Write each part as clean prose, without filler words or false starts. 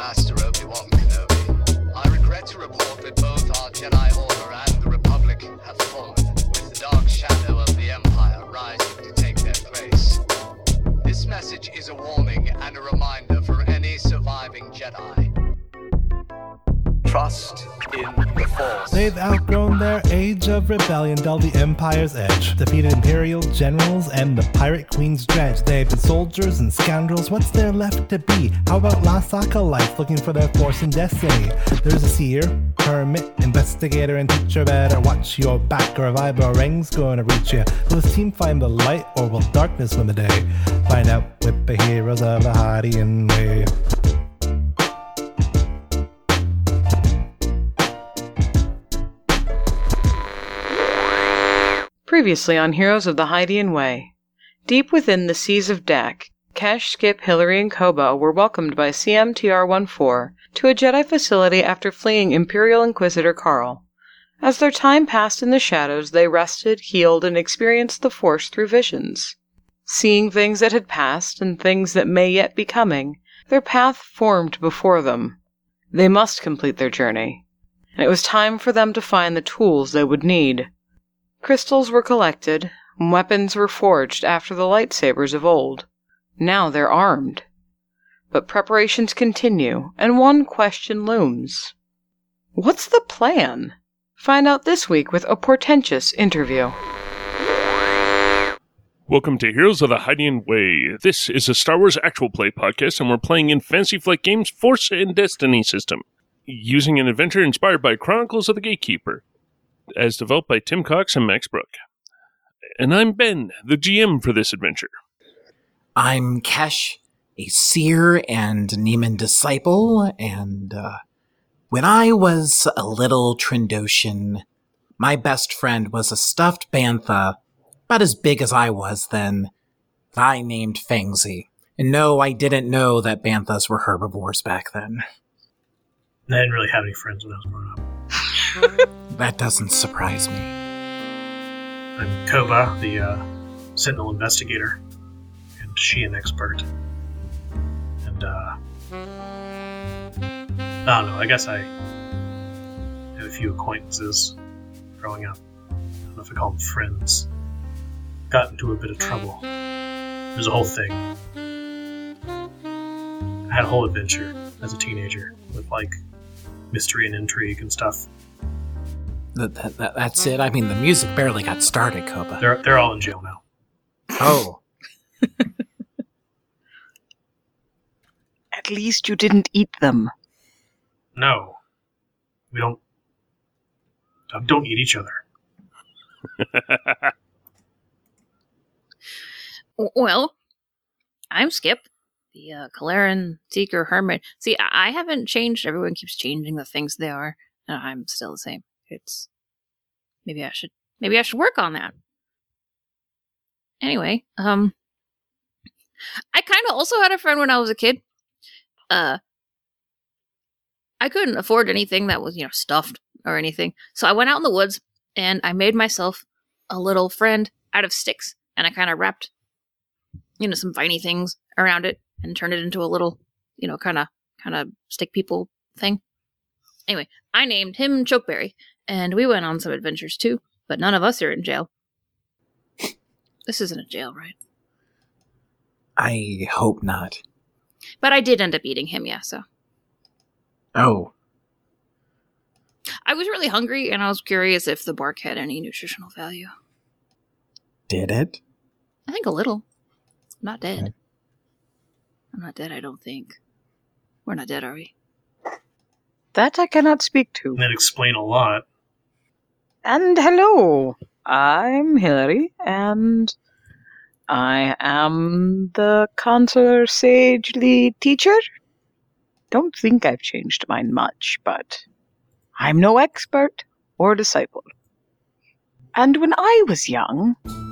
Master Obi-Wan Kenobi. I regret to report that both our Jedi Order and the Republic have fallen, with the dark shadow of the Empire rising to take their place. This message is a warning and a reminder for any surviving Jedi. Trust in the Force. They've outgrown their age of rebellion, dulled the Empire's edge, defeated Imperial generals and the Pirate Queen's dredge. They've been soldiers and scoundrels, what's there left to be? How about lost acolytes looking for their force and destiny? There's a seer, hermit, investigator, and teacher. Better watch your back or a vibe or ring's gonna reach you. Will this team find the light or will darkness win the day? Find out with the heroes of the Hydian Way. Previously on Heroes of the Hydian Way. Deep within the seas of Dak, Kesh, Skip, Hillary, and Koba were welcomed by CMTR-14 to a Jedi facility after fleeing Imperial Inquisitor Carl. As their time passed in the shadows, they rested, healed, and experienced the Force through visions. Seeing things that had passed and things that may yet be coming, their path formed before them. They must complete their journey, and it was time for them to find the tools they would need. Crystals were collected, and weapons were forged after the lightsabers of old. Now they're armed. But preparations continue, and one question looms. What's the plan? Find out this week with a portentous interview. Welcome to Heroes of the Hydian Way. This is a Star Wars actual play podcast, and we're playing in Fantasy Flight Games' Force and Destiny system, using an adventure inspired by Chronicles of the Gatekeeper, as developed by Tim Cox and Max Brook. And I'm Ben, the GM for this adventure. I'm Kesh, a seer and Neiman disciple, and when I was a little Trandoshan, my best friend was a stuffed bantha, about as big as I was then, that I named Fangzy. And no, I didn't know that banthas were herbivores back then. I didn't really have any friends when I was growing up. That doesn't surprise me. I'm Koba, the Sentinel investigator, and she an expert. And, I don't know, I guess I had a few acquaintances growing up. I don't know if I call them friends. Got into a bit of trouble. There's a whole thing. I had a whole adventure as a teenager with, like, mystery and intrigue and stuff. That's it? I mean, the music barely got started, Koba. They're all in jail now. Oh. At least you didn't eat them. No. We don't eat each other. Well, I'm Skip, the Kalaran Seeker Hermit. See, I haven't changed. Everyone keeps changing the things they are. And I'm still the same. It's maybe I should work on that. Anyway, I kind of also had a friend when I was a kid. I couldn't afford anything that was, stuffed or anything. So I went out in the woods and I made myself a little friend out of sticks, and I kind of wrapped, some viney things around it and turned it into a little, kind of stick people thing. Anyway, I named him Chokeberry, and we went on some adventures too, but none of us are in jail. This isn't a jail, right? I hope not. But I did end up eating him, yeah, so. Oh. I was really hungry, and I was curious if the bark had any nutritional value. Did it? I think a little. I'm not dead. Okay. I'm not dead, I don't think. We're not dead, are we? That I cannot speak to. That'd explain a lot. And hello, I'm Hillary, and I am the Consular Sagely teacher. Don't think I've changed mine much, but I'm no expert or disciple. And when I was young,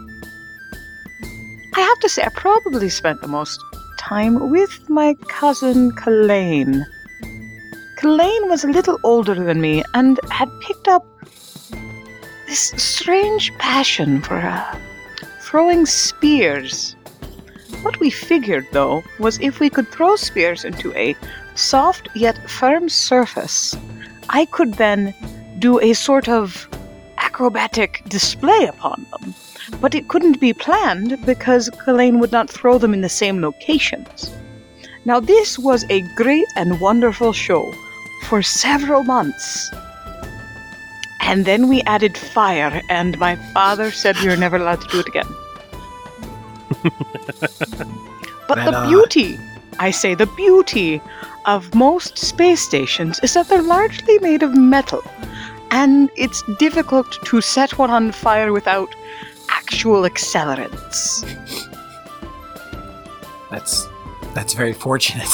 I have to say I probably spent the most time with my cousin Kalain. Kalain was a little older than me and had picked up this strange passion for throwing spears. What we figured, though, was if we could throw spears into a soft yet firm surface, I could then do a sort of acrobatic display upon them. But it couldn't be planned because Kalain would not throw them in the same locations. Now this was a great and wonderful show for several months. And then we added fire, and my father said we were never allowed to do it again. But the beauty of most space stations is that they're largely made of metal, and it's difficult to set one on fire without actual accelerants. That's very fortunate.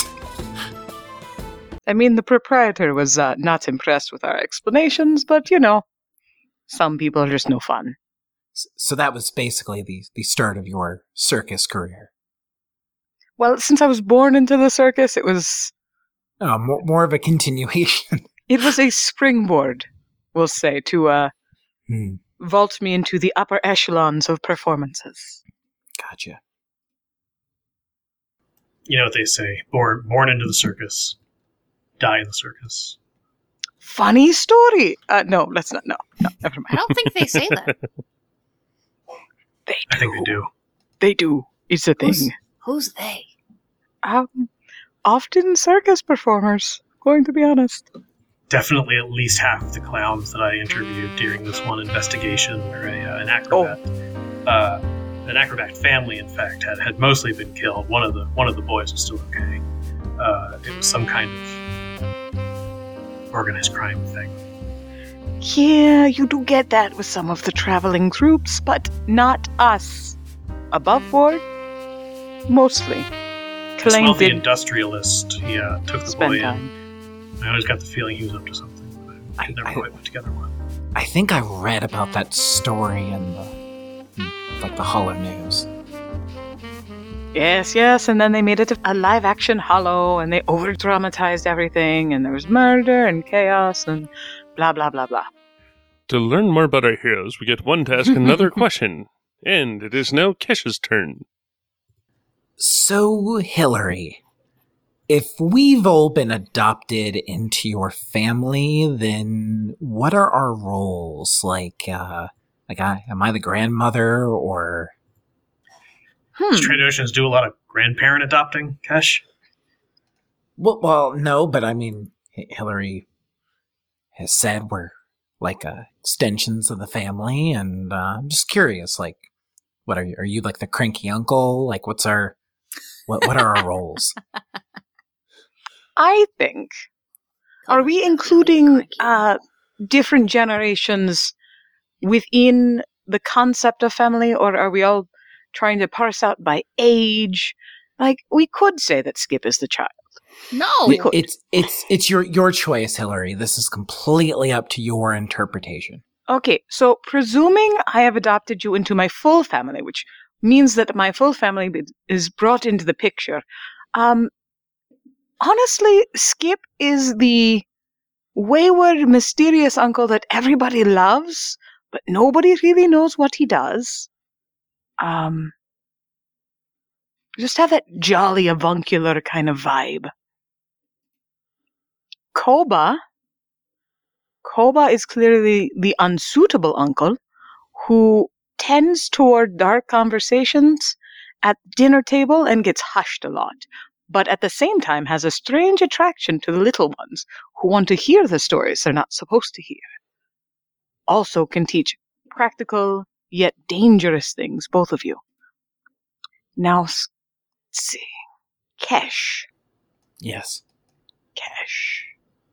I mean, the proprietor was not impressed with our explanations, but, some people are just no fun. So that was basically the start of your circus career. Well, since I was born into the circus, it was... more of a continuation. It was a springboard, we'll say, to vault me into the upper echelons of performances. Gotcha. You know what they say, born into the circus, die in the circus. Funny story. No, let's not. No, never mind. I don't think they say that. They do. I think they do. They do. It's a thing. Who's they? Often circus performers, going to be honest. Definitely at least half of the clowns that I interviewed during this one investigation were an acrobat. An acrobat family, in fact, had mostly been killed. One of the boys was still okay. It was some kind of organized crime thing. Yeah, you do get that with some of the traveling groups, but not us. Above board, mostly. This Kalain wealthy did industrialist, he took the spend boy in. time. I always got the feeling he was up to something, but I could never quite put together one. I think I read about that story in the Hollow News. Yes, and then they made it a live-action Hollow, and they over-dramatized everything, and there was murder and chaos and blah, blah, blah, blah. To learn more about our heroes, we get one to ask another question. And it is now Kesh's turn. So, Hillary, if we've all been adopted into your family, then what are our roles? Am I the grandmother, or... Does Trandoshans do a lot of grandparent adopting, Kesh? Well, no, but I mean, Hillary has said we're extensions of the family, and I'm just curious, what are you? Are you like the cranky uncle? What are our roles? I think, are we including different generations within the concept of family, or are we all trying to parse out by age? We could say that Skip is the child. No, it's your choice, Hillary. This is completely up to your interpretation. Okay, so presuming I have adopted you into my full family, which means that my full family is brought into the picture. Honestly, Skip is the wayward, mysterious uncle that everybody loves, but nobody really knows what he does. Just have that jolly, avuncular kind of vibe. Koba is clearly the unsuitable uncle who tends toward dark conversations at dinner table and gets hushed a lot, but at the same time has a strange attraction to the little ones who want to hear the stories they're not supposed to hear. Also can teach practical yet dangerous things, both of you. Now, let's see. Kesh. Yes. Kesh.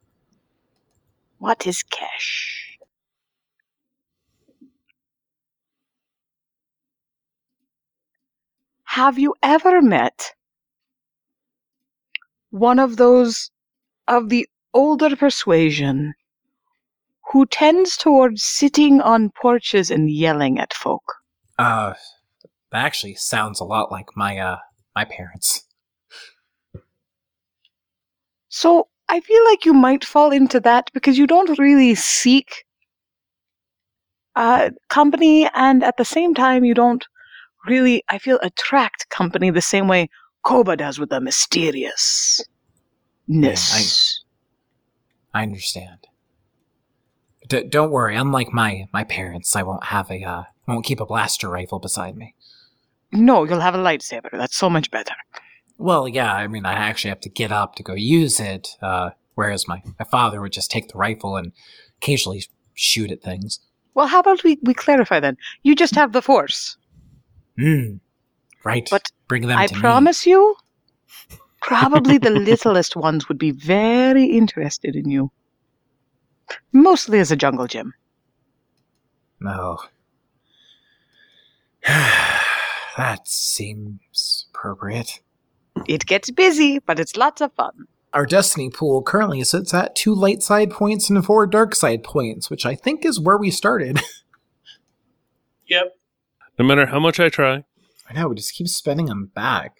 What is Kesh? Have you ever met one of those of the older persuasion who tends towards sitting on porches and yelling at folk? That actually sounds a lot like my parents. So I feel like you might fall into that because you don't really seek company, and at the same time you don't really, I feel, attract company the same way Koba does with the mysterious. I understand. Don't worry. Unlike my parents, I won't keep a blaster rifle beside me. No, you'll have a lightsaber. That's so much better. Well, yeah. I mean, I actually have to get up to go use it. Whereas my father would just take the rifle and occasionally shoot at things. Well, how about we clarify then? You just have the Force. Right. But bring them I to me. promise you, probably the littlest ones would be very interested in you. Mostly as a jungle gym. No. That seems appropriate. It gets busy, but it's lots of fun. Our destiny pool currently sits at 2 light side points and 4 dark side points, which I think is where we started. Yep. No matter how much I try. I know, we just keep spending them back.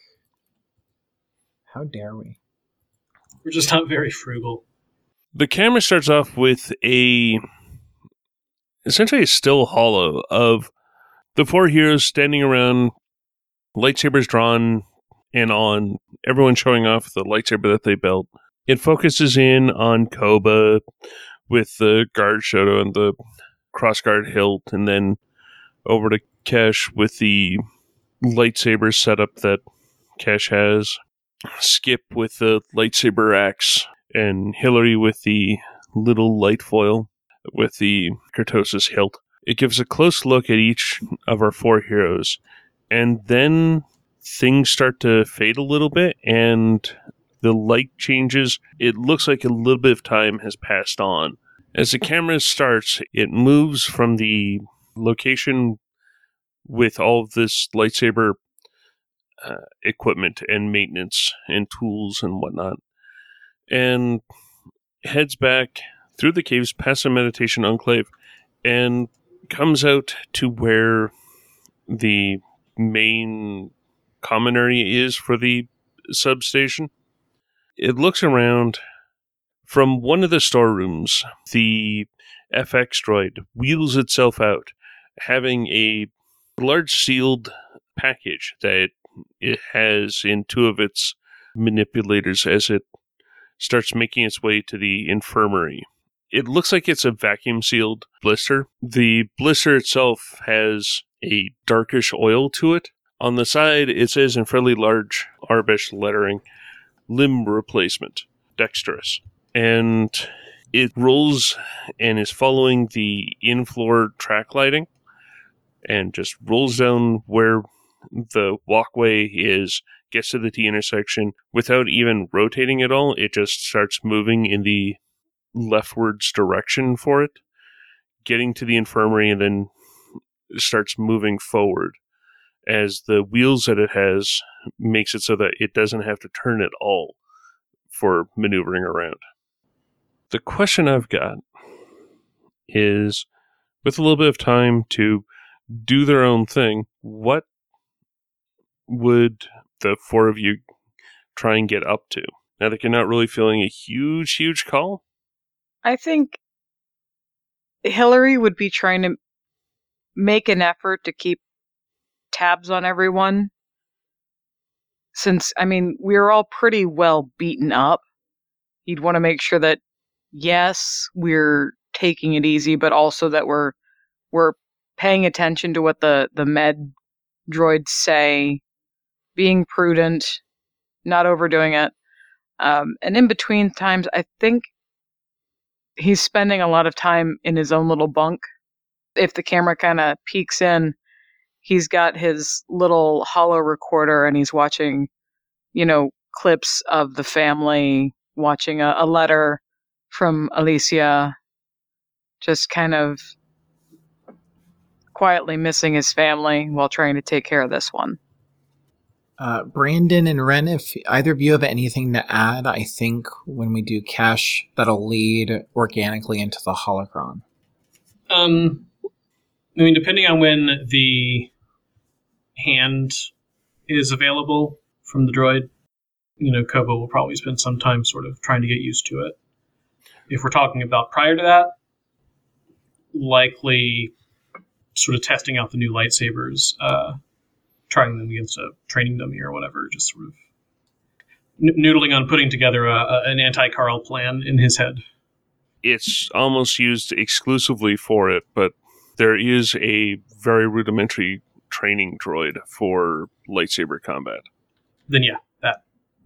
How dare we? We're just not very frugal. The camera starts off with essentially a still hollow of the 4 heroes standing around, lightsabers drawn and on, everyone showing off the lightsaber that they built. It focuses in on Koba with the guard Shoto and the crossguard hilt, and then over to Kesh with the lightsaber setup that Kesh has, Skip with the lightsaber axe, and Hillary with the little light foil with the Kurtosis hilt. It gives a close look at each of our 4 heroes, and then things start to fade a little bit, and the light changes. It looks like a little bit of time has passed on. As the camera starts, it moves from the location with all of this lightsaber equipment and maintenance and tools and whatnot, and heads back through the caves past the meditation enclave and comes out to where the main common area is for the substation. It looks around. From one of the storerooms, the FX droid wheels itself out, having a large sealed package that it has in 2 of its manipulators as it starts making its way to the infirmary. It looks like it's a vacuum-sealed blister. The blister itself has a darkish oil to it. On the side, it says in fairly large Arbesh lettering, limb replacement, dexterous. And it rolls and is following the in-floor track lighting and just rolls down where the walkway is, gets to the T intersection without even rotating at all. It just starts moving in the leftwards direction for it, getting to the infirmary, and then starts moving forward as the wheels that it has makes it so that it doesn't have to turn at all for maneuvering around. The question I've got is, with a little bit of time to do their own thing, what would the 4 of you try and get up to? Now that you're not really feeling a huge call? I think Hillary would be trying to make an effort to keep tabs on everyone. Since, I mean, we're all pretty well beaten up. You'd want to make sure that, yes, we're taking it easy, but also that we're paying attention to what the med droids say, being prudent, not overdoing it. And in between times, I think he's spending a lot of time in his own little bunk. If the camera kind of peeks in, he's got his little holo recorder and he's watching, clips of the family, watching a letter from Alicia, just kind of quietly missing his family while trying to take care of this one. Brandon and Ren, if either of you have anything to add, I think when we do cash, that'll lead organically into the holocron. Depending on when the hand is available from the droid, Koba will probably spend some time sort of trying to get used to it. If we're talking about prior to that, likely sort of testing out the new lightsabers, trying them against a training dummy or whatever, just sort of noodling on putting together an anti-Carl plan in his head. It's almost used exclusively for it, but there is a very rudimentary training droid for lightsaber combat. Then yeah, that.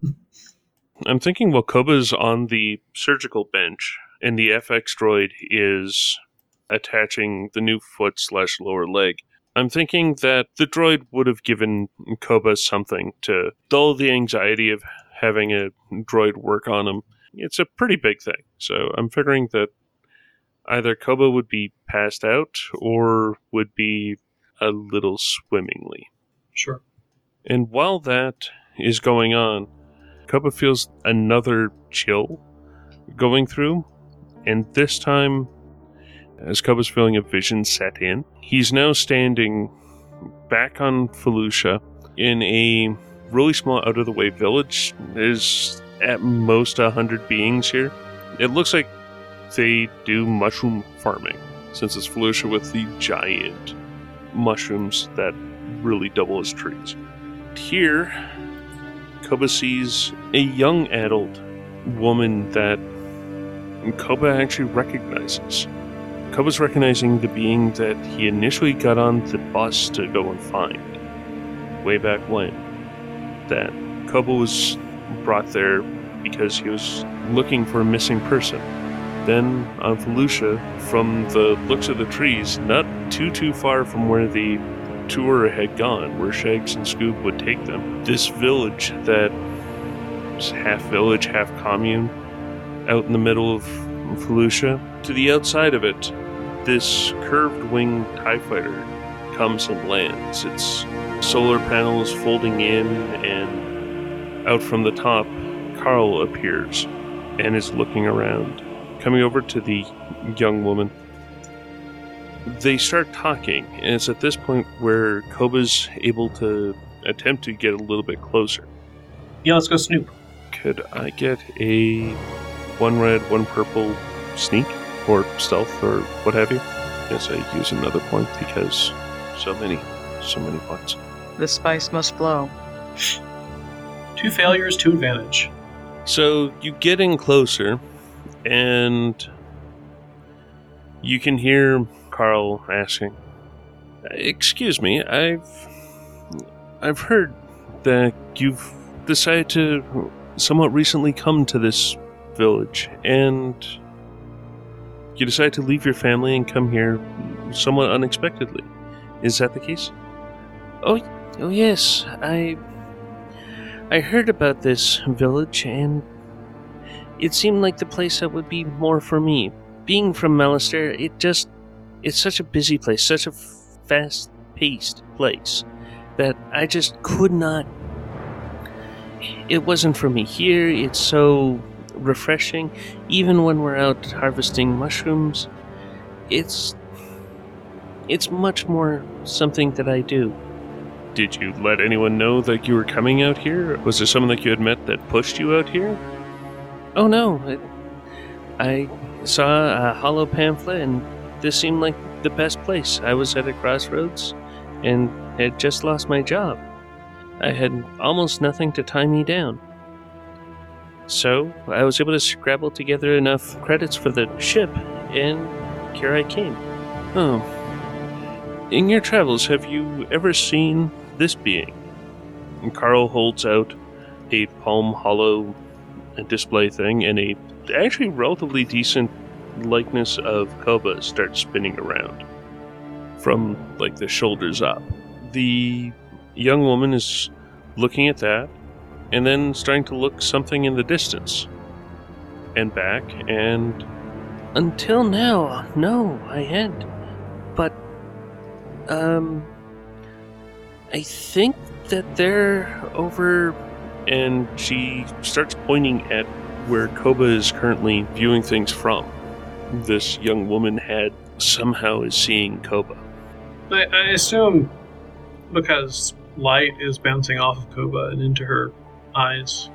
I'm thinking while Koba's on the surgical bench and the FX droid is attaching the new foot/lower leg, I'm thinking that the droid would have given Koba something to dull the anxiety of having a droid work on him. It's a pretty big thing, so I'm figuring that either Koba would be passed out or would be a little swimmingly. Sure. And while that is going on, Koba feels another chill going through, and this time, as Koba's feeling a vision set in, he's now standing back on Felucia in a really small out-of-the-way village. There's at most 100 beings here. It looks like they do mushroom farming, since it's Felucia with the giant mushrooms that really double as trees. Here, Koba sees a young adult woman that Koba actually recognizes. Koba's recognizing the being that he initially got on the bus to go and find, way back when. That Koba was brought there because he was looking for a missing person. Then, on Felucia, from the looks of the trees, not too far from where the tour had gone, where Shags and Scoob would take them, this village that was half village, half commune, out in the middle of Felucia, to the outside of it, this curved-wing TIE fighter comes and lands. Its solar panels folding in, and out from the top, Carl appears and is looking around, coming over to the young woman. They start talking, and it's at this point where Koba's able to attempt to get a little bit closer. Yeah, let's go snoop. Could I get a 1 red, 1 purple sneak? Or stealth, or what have you? Guess I use another point because so many points. The spice must flow. 2 failures, 2 advantage. So you get in closer, and you can hear Carl asking, "Excuse me, I've heard that you've decided to somewhat recently come to this village, and you decided to leave your family and come here somewhat unexpectedly. Is that the case?" Oh yes. I heard about this village, and it seemed like the place that would be more for me. Being from Malastare, it's such a busy place, such a fast-paced place, that I just could not... It wasn't for me. Here, it's so refreshing. Even when we're out harvesting mushrooms, it's much more something that I do. Did you let anyone know that you were coming out here? Was there someone that you had met that pushed you out here? Oh no, I saw a hollow pamphlet, and this seemed like the best place. I was at a crossroads and had just lost my job. I had almost nothing to tie me down. So I was able to scrabble together enough credits for the ship, and here I came. Oh. In your travels, have you ever seen this being? And Carl holds out a palm hollow display thing, and a actually relatively decent likeness of Koba starts spinning around from like the shoulders up. The young woman is looking at that, and then starting to look something in the distance, and back, and until now, no, I hadn't. But, I think that they're over, and she starts pointing at where Koba is currently viewing things from. This young woman somehow is seeing Koba. I assume because light is bouncing off of Koba and into her eyes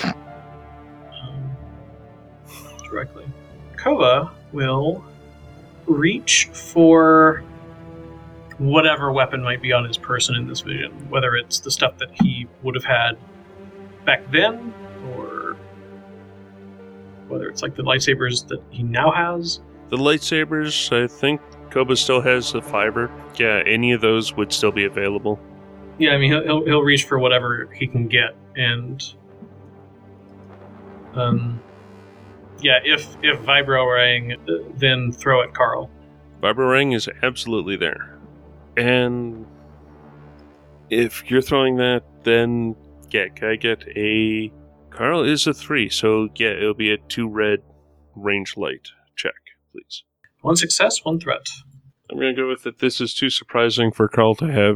directly. Koba will reach for whatever weapon might be on his person in this vision, whether it's the stuff that he would have had back then, whether it's like the lightsabers that he now has. The lightsabers, I think Koba still has the fiber. Yeah, any of those would still be available. Yeah, I mean, he'll reach for whatever he can get, and if Vibro-Rang, then throw at Carl. Vibro-Rang is absolutely there. And if you're throwing that, then can I get a... Carl is a 3, so yeah, it'll be a 2 red range light check, please. 1 success, 1 threat. I'm going to go with that this is too surprising for Carl to have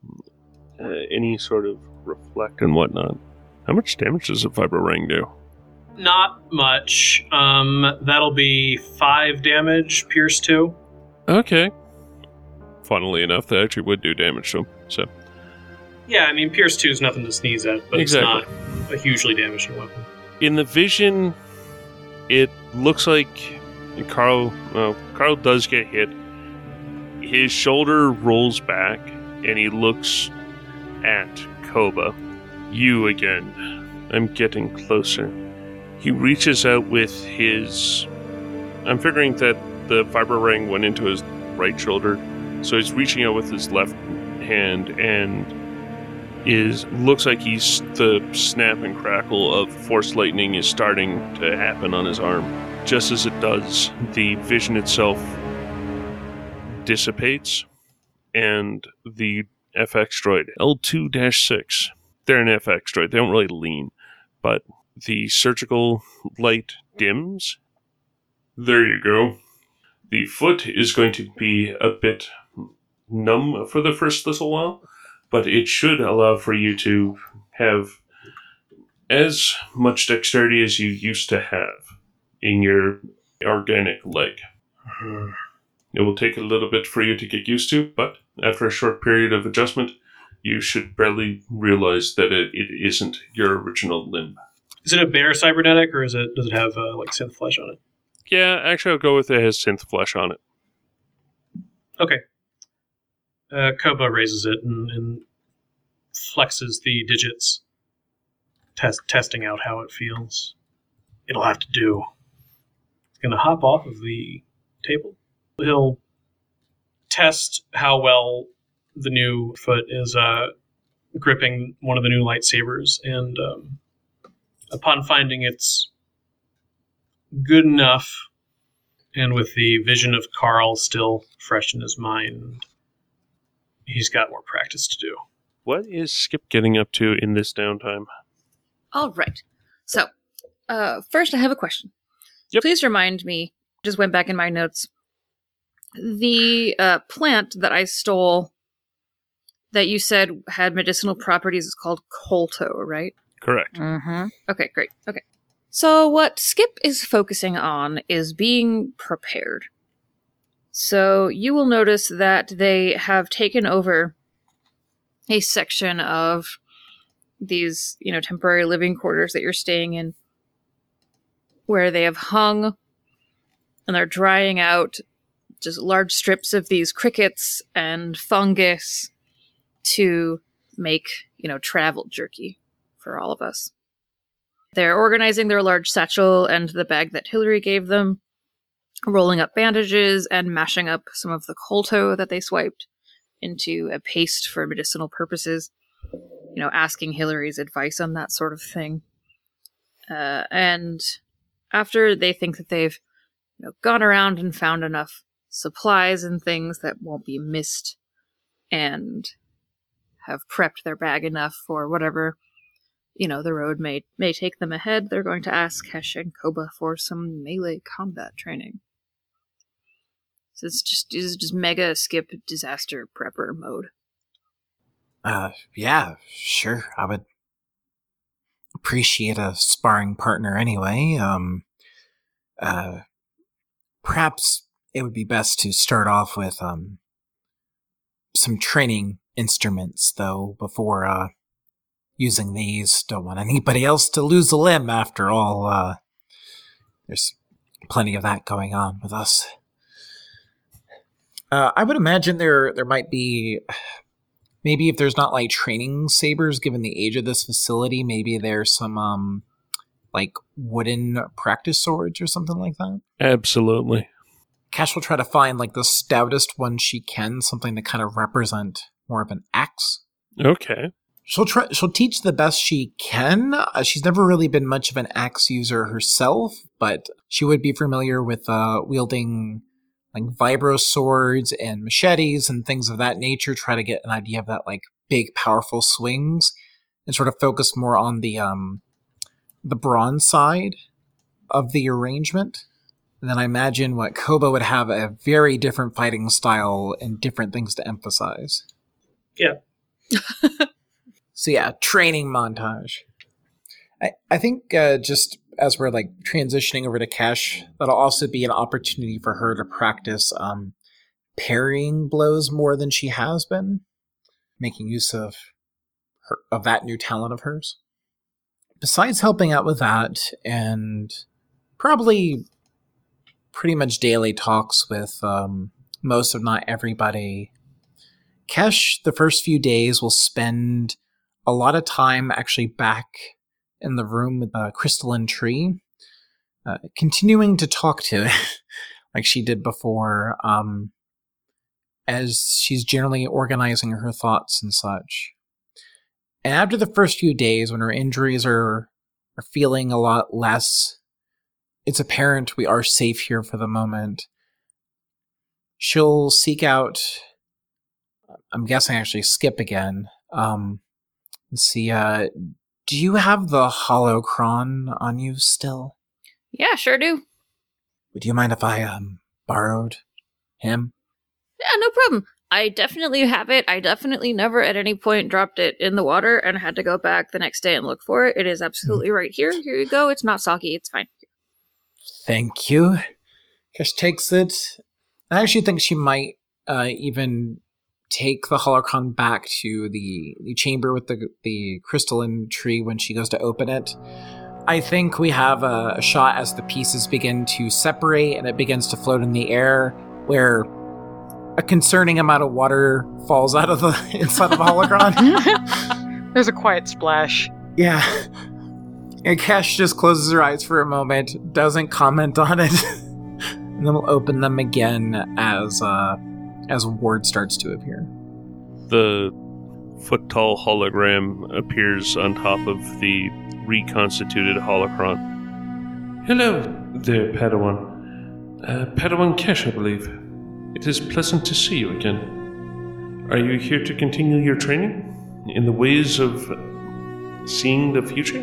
any sort of reflect and whatnot. How much damage does a Vibro-Rang do? Not much. That'll be 5 damage, Pierce 2. Okay. Funnily enough, that actually would do damage to him, so... Yeah, I mean, Pierce 2 is nothing to sneeze at, but exactly. It's not a hugely damaging weapon. In the vision, it looks like Carl does get hit. His shoulder rolls back, and he looks at Koba. You again. I'm getting closer. He reaches out with his... I'm figuring that the Vibro-Rang went into his right shoulder, so he's reaching out with his left hand, and looks like the snap and crackle of force lightning is starting to happen on his arm. Just as it does, the vision itself dissipates, and the FX droid, L2-6, they're an FX droid, they don't really lean, but the surgical light dims. There you go. The foot is going to be a bit numb for the first little while, but it should allow for you to have as much dexterity as you used to have in your organic leg. It will take a little bit for you to get used to, but after a short period of adjustment, you should barely realize that it isn't your original limb. Is it a bare cybernetic, or does it have synth flesh on it? Yeah, actually I'll go with it has synth flesh on it. Okay. Koba raises it and flexes the digits, testing out how it feels. It'll have to do. It's going to hop off of the table. He'll test how well the new foot is gripping one of the new lightsabers, and upon finding it's good enough, and with the vision of Carl still fresh in his mind, he's got more practice to do. What is Skip getting up to in this downtime? All right. So, first I have a question. Yep. Please remind me, just went back in my notes, the plant that I stole that you said had medicinal properties is called Kolto, right? Correct. Mm-hmm. Okay, great. Okay. So what Skip is focusing on is being prepared. So you will notice that they have taken over a section of these, temporary living quarters that you're staying in, where they have hung and they're drying out just large strips of these crickets and fungus to make, travel jerky for all of us. They're organizing their large satchel and the bag that Hillary gave them, rolling up bandages and mashing up some of the Kolto that they swiped into a paste for medicinal purposes, asking Hillary's advice on that sort of thing. And after they think that they've gone around and found enough supplies and things that won't be missed, and have prepped their bag enough for whatever the road may take them ahead, they're going to ask Kesh and Koba for some melee combat training. So it's just mega Skip disaster prepper mode. Yeah, sure. I would appreciate a sparring partner anyway. Perhaps it would be best to start off with some training instruments, though, before using these. Don't want anybody else to lose a limb, after all. There's plenty of that going on with us. I would imagine there might be, maybe if there's not training sabers, given the age of this facility, maybe there's some like wooden practice swords or something like that? Absolutely. Cash will try to find like the stoutest one she can, something to kind of represent more of an axe. Okay. She'll teach the best she can. She's never really been much of an axe user herself, but she would be familiar with wielding like vibro swords and machetes and things of that nature. Try to get an idea of that like big, powerful swings, and sort of focus more on the bronze side of the arrangement. And then I imagine what Koba would have a very different fighting style and different things to emphasize. Yeah. So yeah, training montage. I think just as we're like transitioning over to Cash, that'll also be an opportunity for her to practice parrying blows more than she has been, making use of that new talent of hers. Besides helping out with that, and probably pretty much daily talks with most, if not everybody, Kesh, the first few days, will spend a lot of time actually back in the room with the crystalline tree, continuing to talk to it like she did before, as she's generally organizing her thoughts and such. And after the first few days, when her injuries are feeling a lot less, it's apparent we are safe here for the moment, she'll seek out, I'm guessing actually Skip again. Let's see, do you have the holocron on you still? Yeah, sure do. Would you mind if I borrowed him? Yeah, no problem. I definitely have it. I definitely never at any point dropped it in the water and had to go back the next day and look for it. It is absolutely right here. Here you go. It's not soggy. It's fine. Thank you. Kesh takes it. I actually think she might even take the holocron back to the chamber with the crystalline tree when she goes to open it. I think we have a shot as the pieces begin to separate and it begins to float in the air, where a concerning amount of water falls out of the inside of the holocron. There's a quiet splash. Yeah. And Cash just closes her eyes for a moment, doesn't comment on it, and then we'll open them again as Ward starts to appear. The foot-tall hologram appears on top of the reconstituted holocron. Hello there, Padawan. Padawan Kesh, I believe. It is pleasant to see you again. Are you here to continue your training in the ways of seeing the future?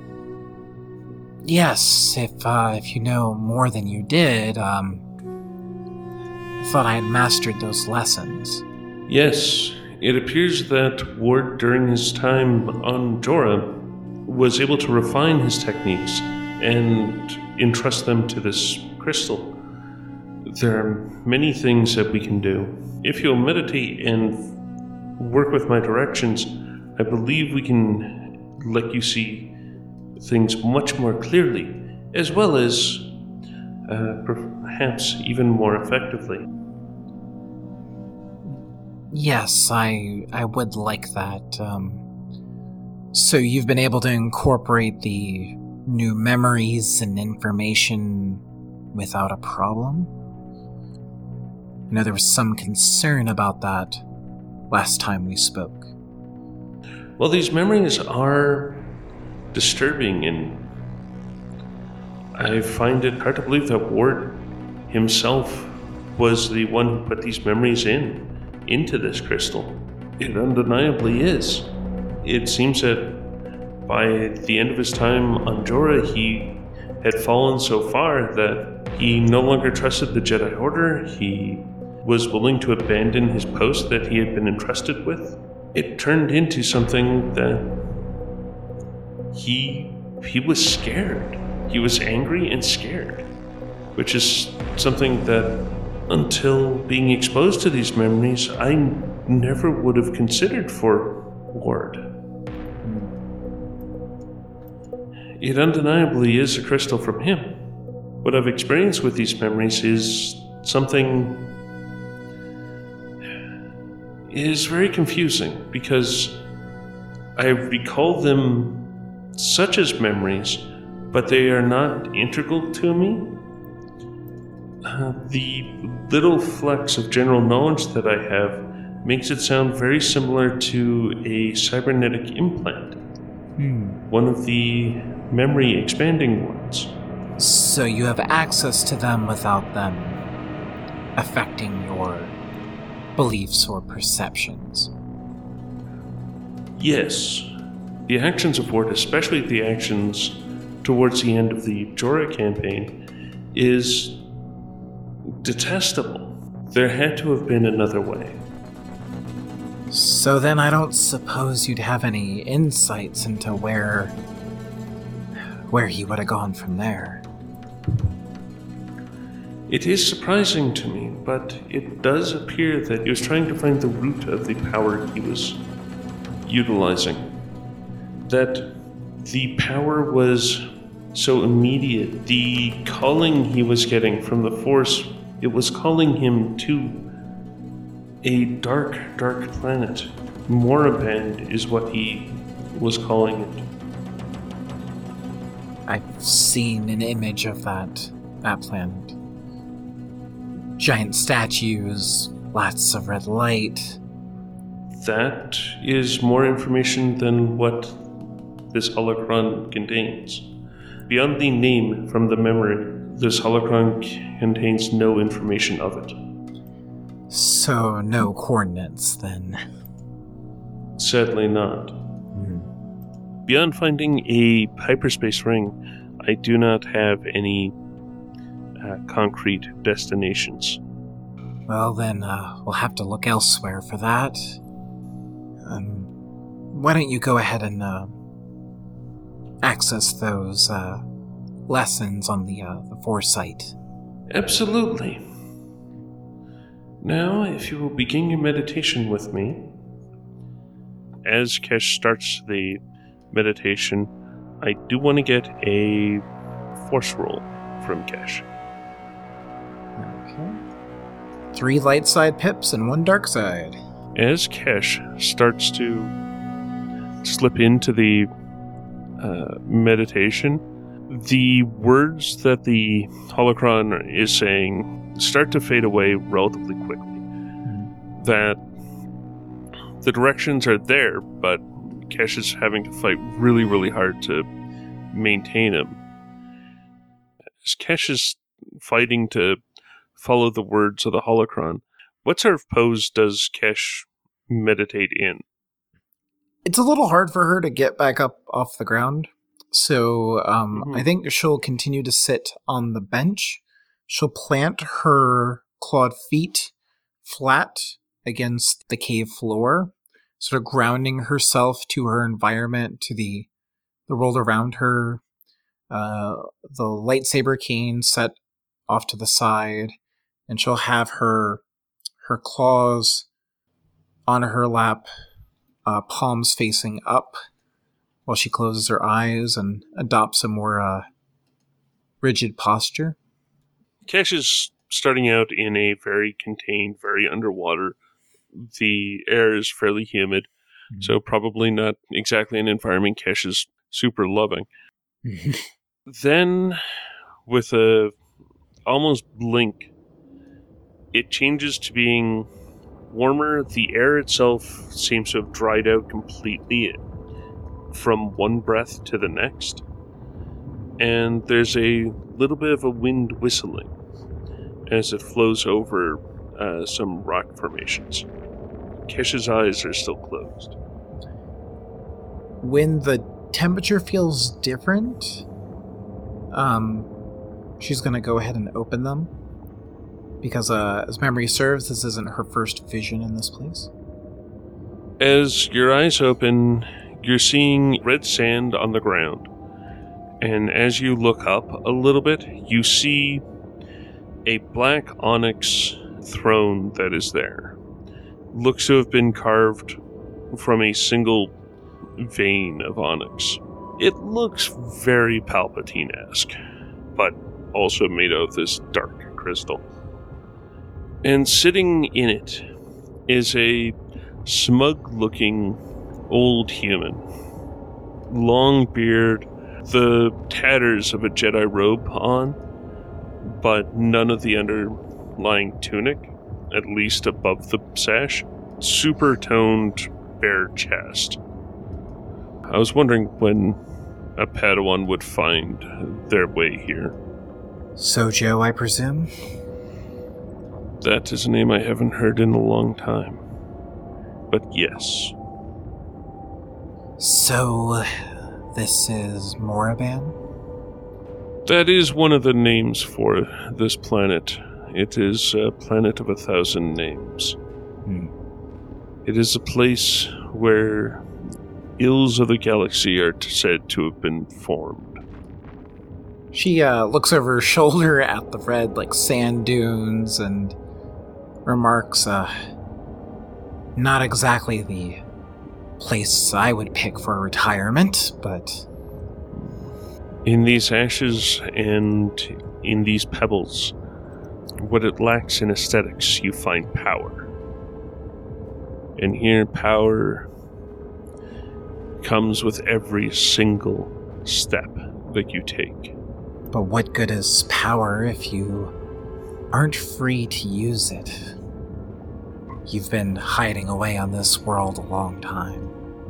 Yes, if you know more than you did, I thought I had mastered those lessons. Yes, it appears that Ward, during his time on Jorah, was able to refine his techniques and entrust them to this crystal. There are many things that we can do. If you'll meditate and work with my directions, I believe we can let you see things much more clearly, as well as perhaps even more effectively. Yes, I would like that. So you've been able to incorporate the new memories and information without a problem? I know there was some concern about that last time we spoke. Well, these memories are disturbing, and I find it hard to believe that Ward himself was the one who put these memories into this crystal. It undeniably is. It seems that by the end of his time on Jorah, he had fallen so far that he no longer trusted the Jedi Order. He was willing to abandon his post that he had been entrusted with. It turned into something that he was scared. He was angry and scared, which is something that, until being exposed to these memories, I never would have considered for Ward. It undeniably is a crystal from him. What I've experienced with these memories is something is very confusing, because I recall them such as memories, but they are not integral to me. The little flecks of general knowledge that I have makes it sound very similar to a cybernetic implant. One of the memory expanding ones. So you have access to them without them affecting your beliefs or perceptions. Yes. The actions of Ward, especially the actions towards the end of the Jorah campaign, is detestable. There had to have been another way. So then I don't suppose you'd have any insights into where he would have gone from there. It is surprising to me, but it does appear that he was trying to find the root of the power he was utilizing. That the power was so immediate. The calling he was getting from the Force, it was calling him to a dark, dark planet. Moraband is what he was calling it. I've seen an image of that planet. Giant statues, lots of red light. That is more information than what this holocron contains. Beyond the name from the memory, this holocron contains no information of it. So, no coordinates, then? Sadly not. Beyond finding a hyperspace ring, I do not have any concrete destinations. Well, then, we'll have to look elsewhere for that. Why don't you go ahead and access those lessons on the foresight? Absolutely. Now, if you will begin your meditation with me. As Kesh starts the meditation, I do want to get a force roll from Kesh. Okay. 3 light side pips and 1 dark side. As Kesh starts to slip into the meditation, the words that the holocron is saying start to fade away relatively quickly. That the directions are there, but Kesh is having to fight really, really hard to maintain them. As Kesh is fighting to follow the words of the holocron, what sort of pose does Kesh meditate in? It's a little hard for her to get back up off the ground, so I think she'll continue to sit on the bench. She'll plant her clawed feet flat against the cave floor, sort of grounding herself to her environment, to the world around her. The lightsaber cane set off to the side, and she'll have her claws on her lap, palms facing up, while she closes her eyes and adopts a more rigid posture. Kesh is starting out in a very contained, very underwater. The air is fairly humid, so probably not exactly an environment Kesh is super loving. Then, with a almost blink, it changes to being warmer. The air itself seems to have dried out completely from one breath to the next. And there's a little bit of a wind whistling as it flows over some rock formations. Kesh's eyes are still closed. When the temperature feels different, she's going to go ahead and open them. Because, as memory serves, this isn't her first vision in this place. As your eyes open, you're seeing red sand on the ground. And as you look up a little bit, you see a black onyx throne that is there. Looks to have been carved from a single vein of onyx. It looks very Palpatine-esque, but also made out of this dark crystal. And sitting in it is a smug-looking old human. Long beard, the tatters of a Jedi robe on, but none of the underlying tunic, at least above the sash. Super toned, bare chest. I was wondering when a Padawan would find their way here. Sojo, I presume? That is a name I haven't heard in a long time. But yes. So, this is Moraban? That is one of the names for this planet. It is a planet of 1,000 names. It is a place where ills of the galaxy are said to have been formed. She looks over her shoulder at the red, sand dunes and remarks, not exactly the place I would pick for retirement, but... In these ashes and in these pebbles, what it lacks in aesthetics, you find power. And here, power comes with every single step that you take. But what good is power if you aren't free to use it? You've been hiding away on this world a long time.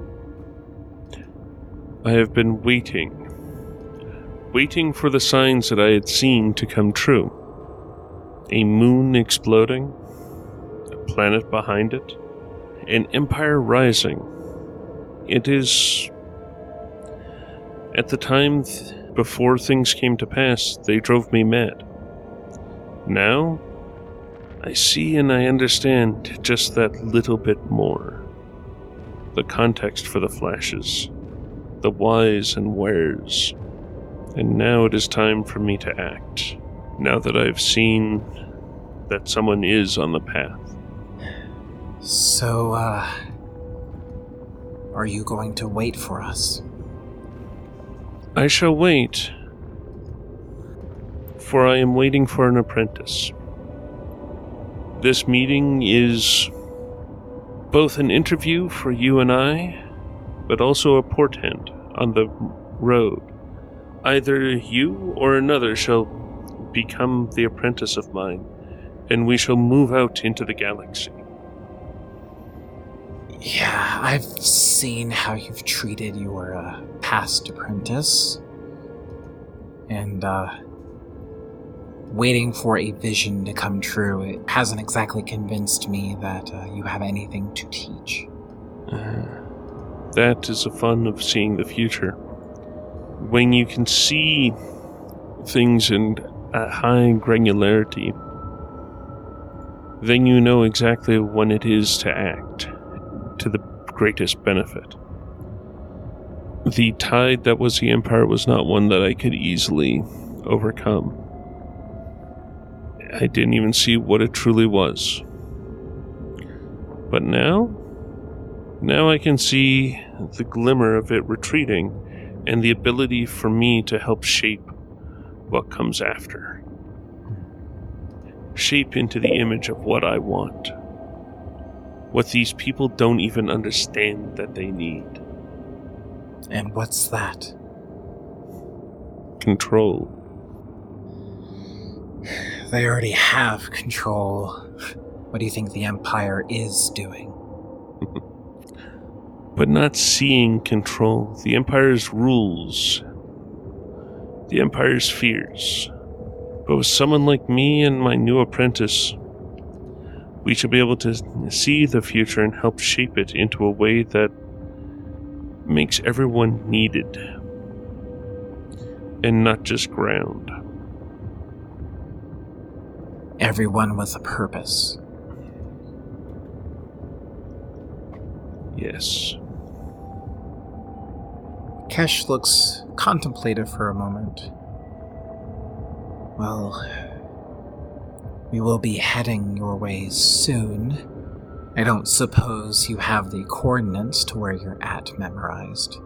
I have been waiting for the signs that I had seen to come true. A moon exploding, a planet behind it, an empire rising. It is... At the time before things came to pass, they drove me mad. Now, I see and I understand just that little bit more. The context for the flashes, the whys and wheres. And now it is time for me to act. Now that I've seen that someone is on the path. So, are you going to wait for us? I shall wait, for I am waiting for an apprentice. This meeting is both an interview for you and I, but also a portent on the road. Either you or another shall become the apprentice of mine, and we shall move out into the galaxy. Yeah, I've seen how you've treated your past apprentice. And waiting for a vision to come true, it hasn't exactly convinced me that you have anything to teach. That is the fun of seeing the future. When you can see things in a high granularity, then you know exactly when it is to act to the greatest benefit. The tide that was the Empire was not one that I could easily overcome. I didn't even see what it truly was. But now I can see the glimmer of it retreating and the ability for me to help shape what comes after. Shape into the image of what I want. What these people don't even understand that they need. And what's that? Control. They already have control. What do you think the Empire is doing? But not seeing control. The Empire's rules. The Empire's fears. But with someone like me and my new apprentice, we should be able to see the future and help shape it into a way that makes everyone needed. And not just ground. Everyone with a purpose. Yes. Kesh looks contemplative for a moment. Well, we will be heading your way soon. I don't suppose you have the coordinates to where you're at memorized.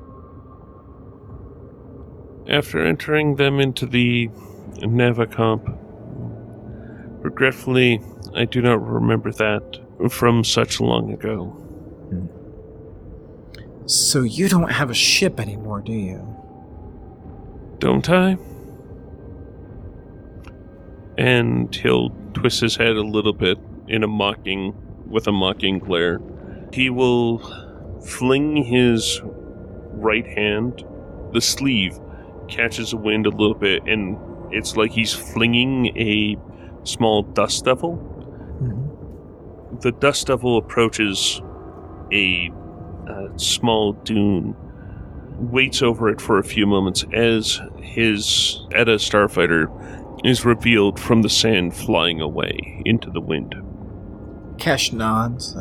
After entering them into the Navicomp, regretfully, I do not remember that from such long ago. So you don't have a ship anymore, do you? Don't I? And he'll twist his head a little bit with a mocking glare. He will fling his right hand. The sleeve catches the wind a little bit, and it's like he's flinging a small dust devil. Mm-hmm. The dust devil approaches a small dune, waits over it for a few moments as his Edda starfighter is revealed from the sand flying away into the wind. Kesh nods.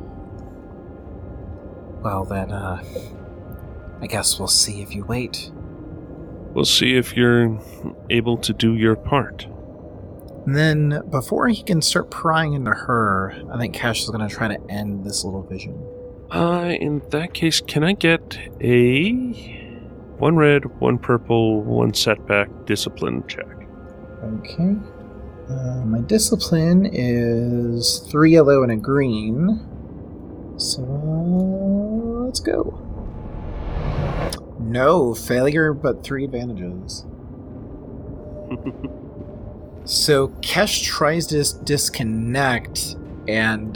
Well, then, I guess we'll see if you wait. We'll see if you're able to do your part. And then, before he can start prying into her, I think Kesh is going to try to end this little vision. In that case, can I get a 1 red, 1 purple, 1 setback discipline check? Okay. My discipline is 3 yellow and a green. So, let's go. No, failure, but 3 advantages. So, Kesh tries to disconnect, and,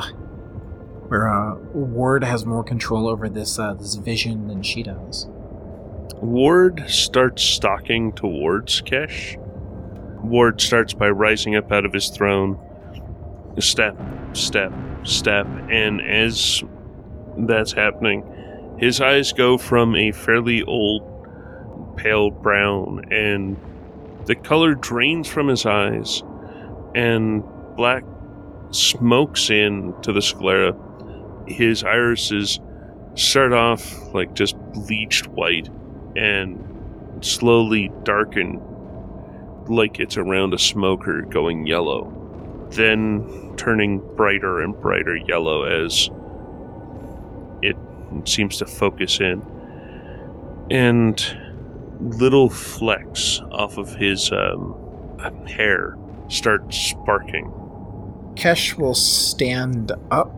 Ward has more control over this vision than she does. Ward starts stalking towards Kesh. Ward starts by rising up out of his throne. Step, step, step, and as that's happening, his eyes go from a fairly old pale brown, and the color drains from his eyes, and black smokes in to the sclera. His irises start off like just bleached white and slowly darken like it's around a smoker going yellow, then turning brighter and brighter yellow as it seems to focus in, and little flecks off of his hair start sparking. Kesh will stand up,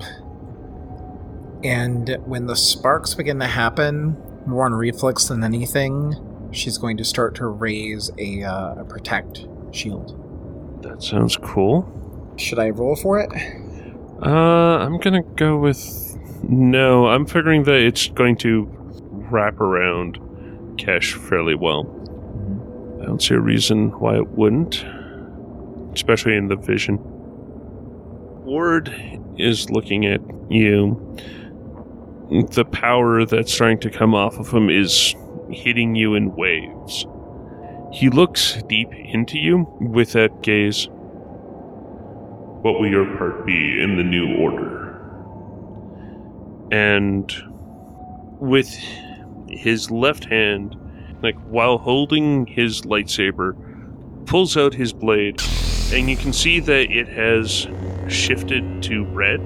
and when the sparks begin to happen, more on reflex than anything, she's going to start to raise a protect shield. That sounds cool. Should I roll for it? I'm gonna go with... No, I'm figuring that it's going to wrap around Kesh fairly well. Mm-hmm. I don't see a reason why it wouldn't, especially in the vision. Ward is looking at you. The power that's starting to come off of him is hitting you in waves. He looks deep into you with that gaze. What will your part be in the new order? And with his left hand, like while holding his lightsaber, pulls out his blade, and you can see that it has shifted to red,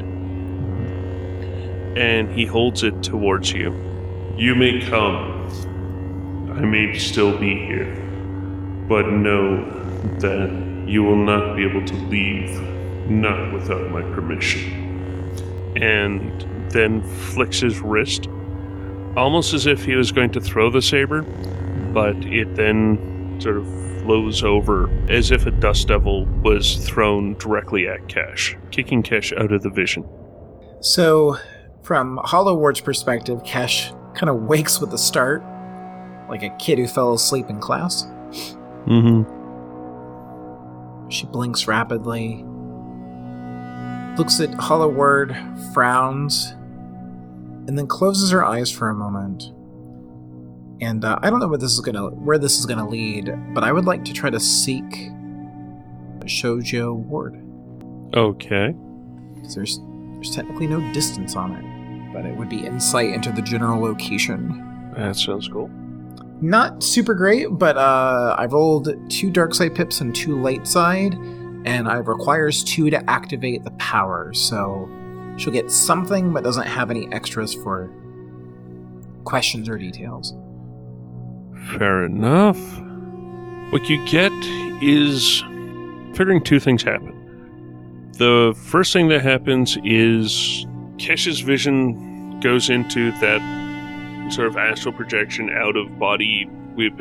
and he holds it towards you. You may come. I may still be here, but know that you will not be able to leave, not without my permission. And then flicks his wrist, almost as if he was going to throw the saber, but it then sort of flows over as if a dust devil was thrown directly at Kesh, kicking Kesh out of the vision. So, from Hollow Ward's perspective, Kesh kind of wakes with a start, like a kid who fell asleep in class. Mm-hmm. She blinks rapidly, looks at Hollow Ward, frowns, and then closes her eyes for a moment. And I don't know where this is gonna lead, but I would like to try to seek Shoujo Ward. Okay. Because there's technically no distance on it, but it would be insight into the general location. That sounds cool. Not super great, but I rolled 2 dark side pips and 2 light side, and it requires 2 to activate the power, so she'll get something, but doesn't have any extras for questions or details. Fair enough. What you get is figuring 2 things happen. The first thing that happens is Kesh's vision goes into that sort of astral projection out of body we've been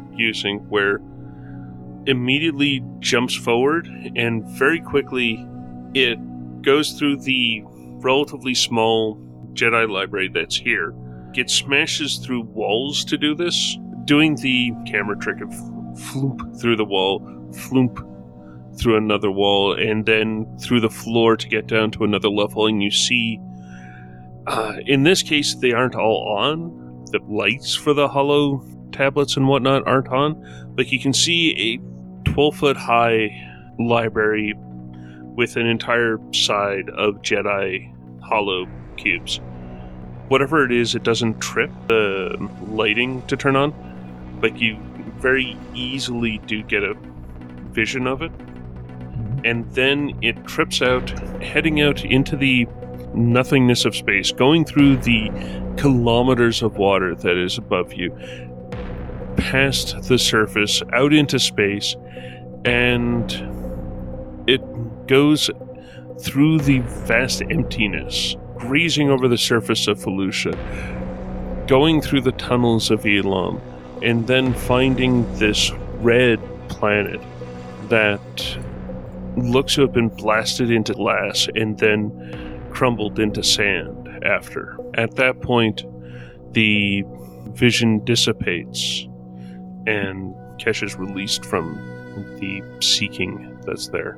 using, where immediately jumps forward and very quickly it goes through the relatively small Jedi library that's here. It smashes through walls to do this, doing the camera trick of floop through the wall, floop through another wall, and then through the floor to get down to another level. And you see, in this case, they aren't all on. The lights for the holo tablets and whatnot aren't on, but you can see a 12-foot high library with an entire side of Jedi holo cubes. Whatever it is, it doesn't trip the lighting to turn on, but you very easily do get a vision of it. And then it trips out, heading out into the nothingness of space, going through the kilometers of water that is above you, past the surface, out into space, and it goes through the vast emptiness, grazing over the surface of Felucia, going through the tunnels of Elam, and then finding this red planet that looks to have been blasted into glass and then crumbled into sand after. At that point, the vision dissipates and Kesh is released from the seeking that's there.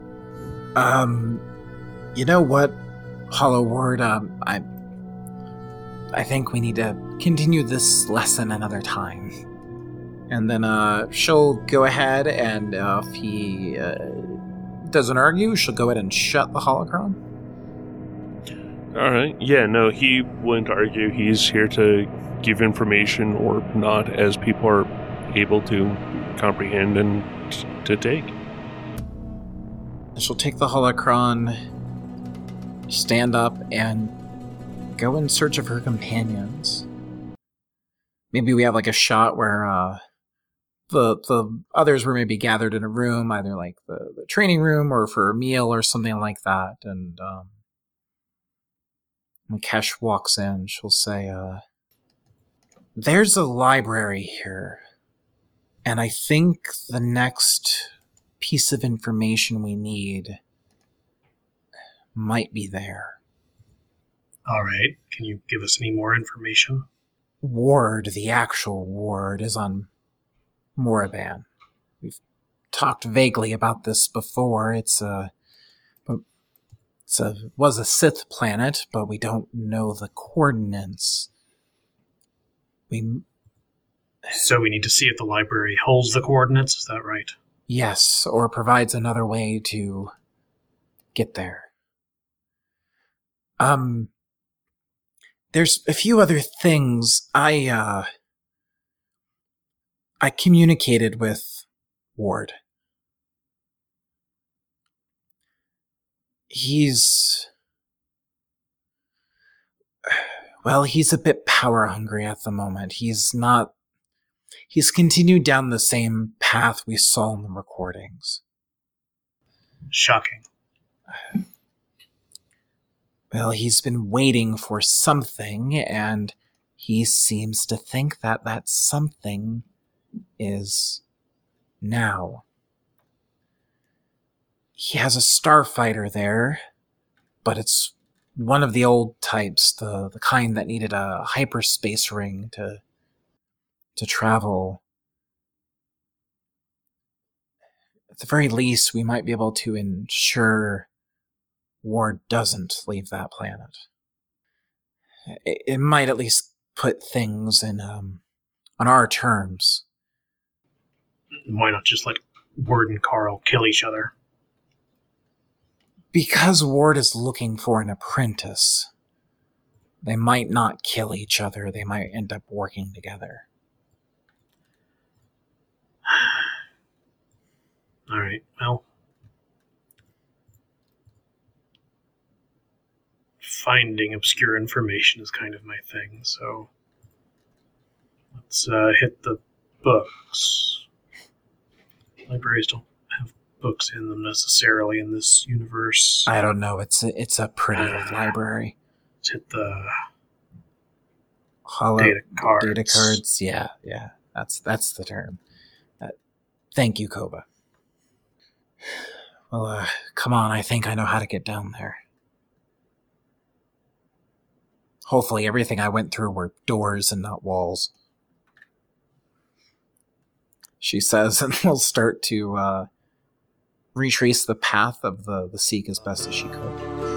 You know what, Hollow Ward, I think we need to continue this lesson another time. And then, she'll go ahead and, if he, doesn't argue, she'll go ahead and shut the holocron. Alright, yeah, no, he wouldn't argue. He's here to give information or not as people are able to comprehend and to take. She'll take the holocron, stand up, and go in search of her companions. Maybe we have like a shot where the others were maybe gathered in a room, either like the training room or for a meal or something like that. And when Kesh walks in, she'll say, there's a library here, and I think the next piece of information we need might be there. All right. Can you give us any more information? Ward, the actual Ward, is on Moraban. We've talked vaguely about this before. Was a Sith planet, but we don't know the coordinates. So we need to see if the library holds the coordinates, is that right? Yes, or provides another way to get there. There's a few other things. I communicated with Ward. He's a bit power hungry at the moment. He's continued down the same path we saw in the recordings. Shocking. Well, he's been waiting for something, and he seems to think that that something is now. He has a starfighter there, but it's one of the old types, the kind that needed a hyperspace ring to travel. At the very least, we might be able to ensure Ward doesn't leave that planet. It might at least put things in on our terms. Why not just let Ward and Carl kill each other? Because Ward is looking for an apprentice, they might not kill each other. They might end up working together. All right, well, finding obscure information is kind of my thing, so let's hit the books. Libraries don't have books in them necessarily in this universe. I don't know. It's a pretty library. Let's hit the Hollow data cards. Data cards. Yeah. That's the term. Thank you, Koba. Well, come on, I think I know how to get down there. Hopefully everything I went through were doors and not walls. She says, and will start to retrace the path of the Seek as best as she could.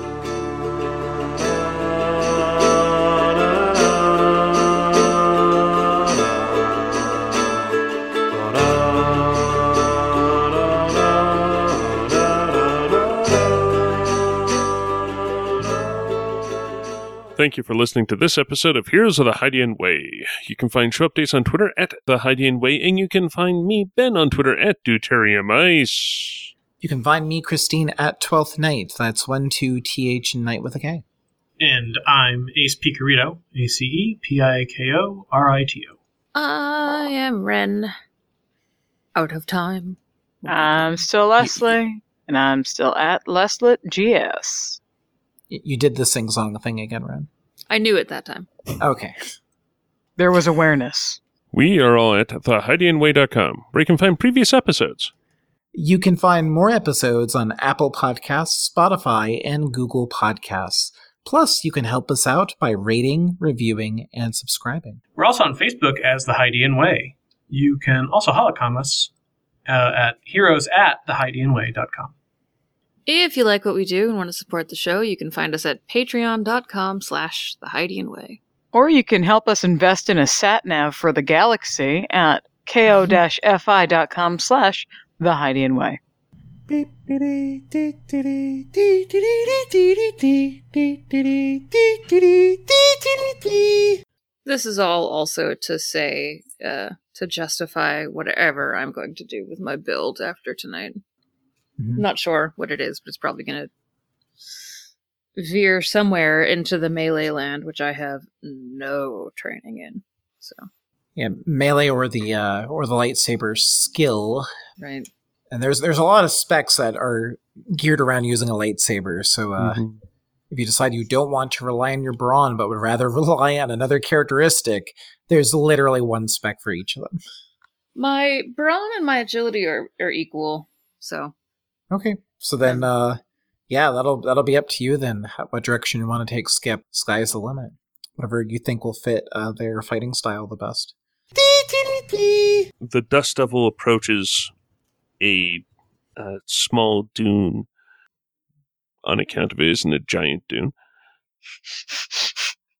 Thank you for listening to this episode of Heroes of the Hydian Way. You can find show updates on Twitter at The Hydian Way, and you can find me, Ben, on Twitter at Deuterium Ice. You can find me, Christine, at 12th Night. That's 12th Night with a K. And I'm Ace Picorito, ACEPIAKORITO. I am Ren. Out of time. I'm still Leslie, and I'm still at Leslit GS. You did the sing-song thing again, Ren. I knew it that time. Okay. There was awareness. We are all at thehydianway.com, where you can find previous episodes. You can find more episodes on Apple Podcasts, Spotify, and Google Podcasts. Plus, you can help us out by rating, reviewing, and subscribing. We're also on Facebook as The Hydian Way. You can also holocom us at heroes@thehydianway.com. If you like what we do and want to support the show, you can find us at patreon.com/thehydianway. Or you can help us invest in a sat-nav for the galaxy at ko-fi.com/thehydianway. This is all also to say, to justify whatever I'm going to do with my build after tonight. Mm-hmm. Not sure what it is, but it's probably going to veer somewhere into the melee land, which I have no training in. So Yeah, melee or the lightsaber skill. right. And there's a lot of specs that are geared around using a lightsaber. So if you decide you don't want to rely on your brawn, but would rather rely on another characteristic, there's literally one spec for each of them. My brawn and my agility are equal, so Okay, so then, that'll be up to you then. What direction you want to take Skip? Sky's the limit. Whatever you think will fit their fighting style the best. The Dust Devil approaches a small dune on account of it isn't a giant dune.